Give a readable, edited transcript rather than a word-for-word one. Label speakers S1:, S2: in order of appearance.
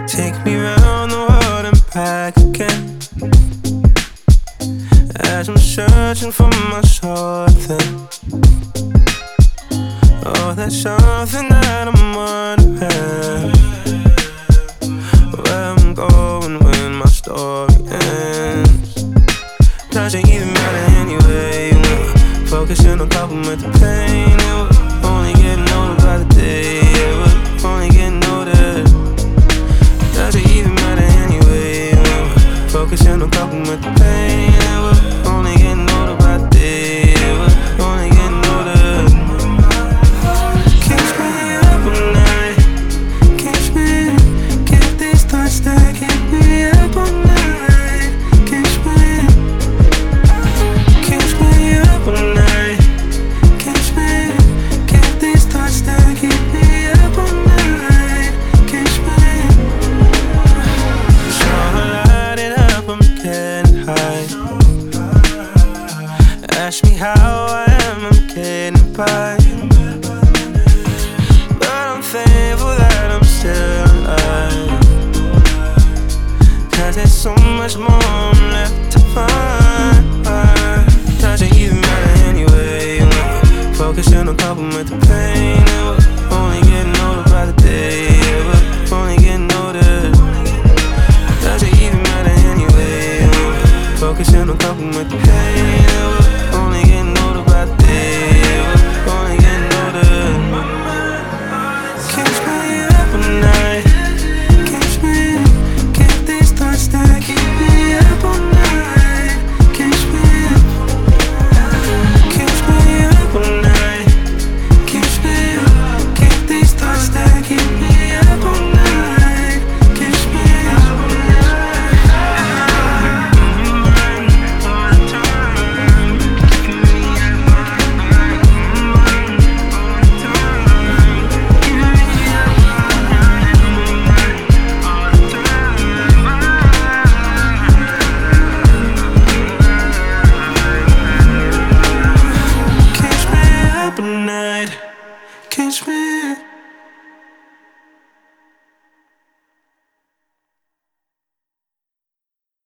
S1: Take me round the world and back again, as I'm searching for my something. Oh, that's something that I'm wondering, where I'm going when my story ends. Doesn't even matter anyway. Focusing on coping with the pain, and we're only getting older by the day. Yeah, we're only getting older. Doesn't even matter anyway. Focusing on coping with the pain, and we're only getting older by the day. Yeah, we're only getting older. Keeps me up all night. Keeps me, keep these thoughts that keep me up all night. Keeps me up all night. Keeps me, keep these thoughts that keep me up all night. Keeps me. So I light it up, I'm getting high. Ask me how I am, I'm getting by. But I'm thankful that I'm still alive, 'cause there's so much more left to find. Doesn't even matter anyway. Focusing on coping with the pain, and we're only getting older by the day. Yeah, we're only getting older. Doesn't even matter anyway. Focusing on coping with the pain, and we're only getting older by the day. Yeah, we're only getting older. Keeps me up all night. Keeps me, keep these thoughts that keep me up all night. Keeps me up all night. Keeps me, keep these thoughts that keep me up all night. Keeps me up all night. Keeps me